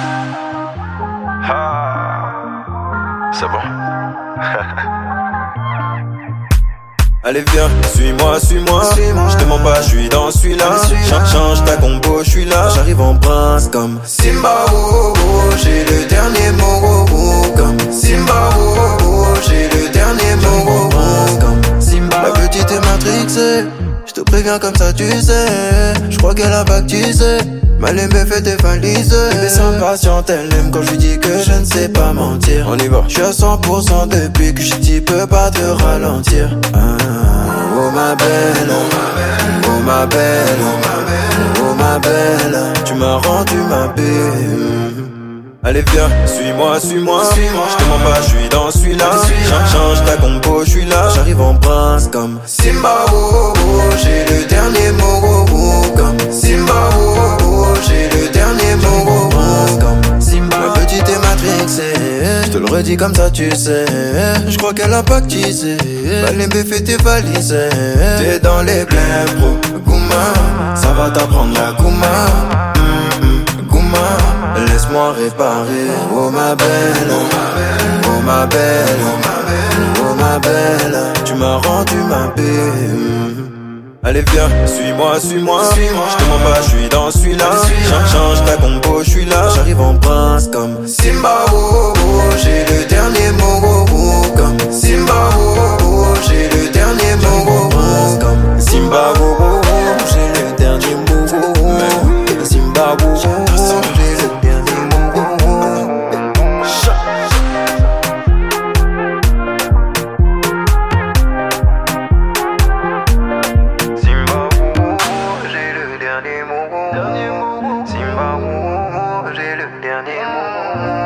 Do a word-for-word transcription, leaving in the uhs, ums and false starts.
Ah, c'est bon. Allez viens, suis-moi, suis-moi, suis-moi. Je te mens pas, je suis dans celui-là. Change, change ta compo, je suis là. J'arrive en prince comme Simba, oh, oh, oh. J'ai le dernier mot, oh, oh, comme Simba, oh, oh, oh. J'ai le dernier mot, oh, oh, comme Simba. La petite est matrixée, je te préviens comme ça tu sais. Je crois qu'elle a baptisé. Malembe fait tes valises. Mais sans patiente, elle aime quand je lui dis que je ne sais pas mentir. On y va. Je suis à cent pour cent depuis que je dis peux pas te ralentir. Ah, oh ma belle, oh ma belle, oh ma belle, tu m'as rendu ma belle. Allez viens, suis-moi, suis-moi, suis-moi. Je te mens pas, je suis dans celui-là. Change, change ta compo, je suis là. J'arrive en prince comme Simba, oh, oh, oh. J'ai le dernier mot, oh, oh, comme Simba, oh, oh, oh. J'ai le dernier mot, oh, oh, comme Simba. Ma petite est matrixée, je te le redis comme ça tu sais. Je crois qu'elle a pactisé. Malembe fait tes valises. T'es dans les blèmes, bro, Gouma. Ça va t'apprendre la Gouma. Laisse-moi réparer, oh ma belle, oh ma belle, oh ma belle, tu m'as rendu ma belle. Allez viens, suis-moi, suis-moi, suis-moi. Je te mens pas, je suis dans celui-là. Change, change ta compo, je suis là. J'arrive en prince comme Simba, oh, oh, oh. J'ai le dernier mot, oh, oh, comme Simba, oh, oh, oh. J'ai le dernier mot, oh, oh, comme Simba, oh, oh, oh. J'ai le dernier mot, oh, oh. Simba, oh, oh. Dernier mot, Simba, j'ai le dernier mot.